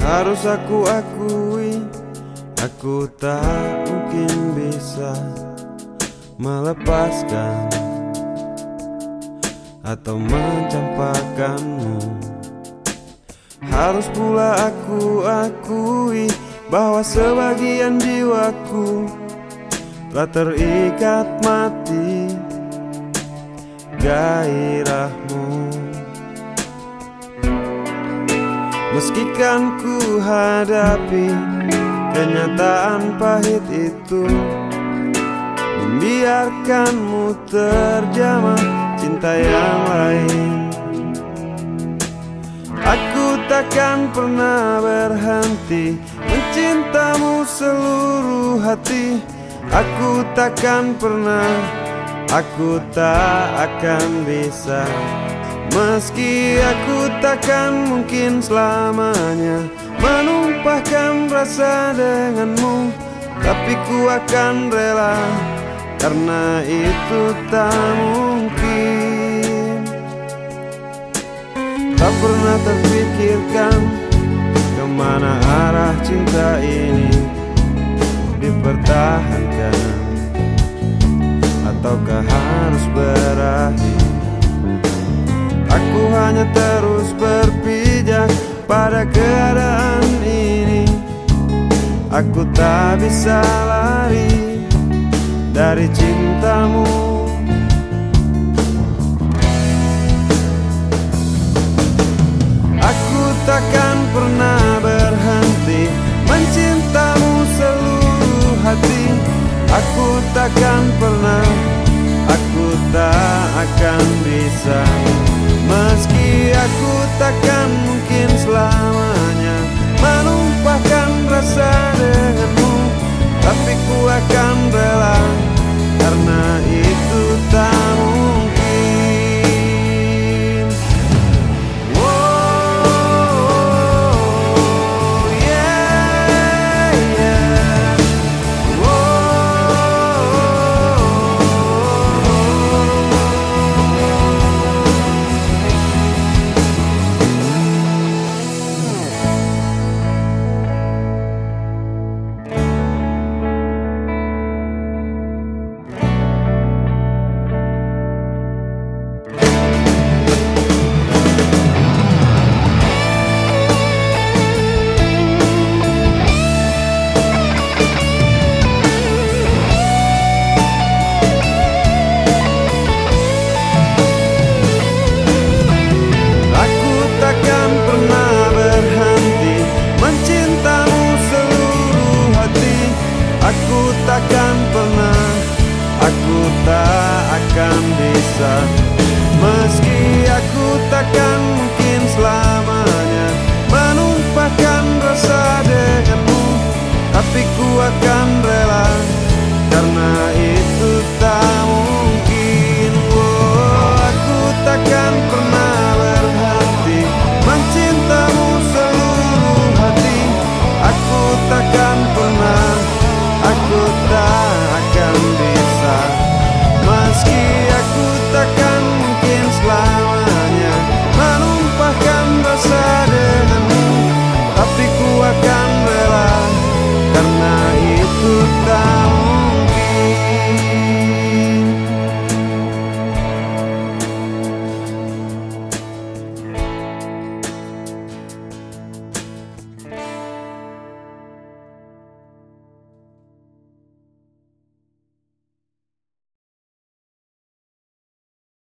Harus aku akui, aku tak mungkin bisa melepaskan atau mencampakkanmu. Harus pula aku akui bahwa sebagian jiwaku telah terikat mati gairahmu. Meskikan ku hadapi kenyataan pahit itu, membiarkanmu terjamah cinta yang lain. Aku takkan pernah berhenti mencintamu seluruh hati. Aku takkan pernah, aku tak akan bisa. Meski aku takkan mungkin selamanya menumpahkan rasa denganmu, tapi ku akan rela, karena itu tak mungkin. Tak pernah terpikirkan kemana arah cinta ini dipertahankan ataukah harus berakhir. Aku hanya terus berpijak pada keadaan ini. Aku tak bisa lari dari cintamu. Aku takkan pernah berhenti mencintamu seluruh hati. Aku takkan pernah, aku tak akan bisa. Meski aku takkan mungkin selamanya menumpahkan rasa denganmu, tapi ku akan rela, karena itu tak mungkin. Takkan pernah, aku tak akan bisa. Meski aku takkan mungkin selalu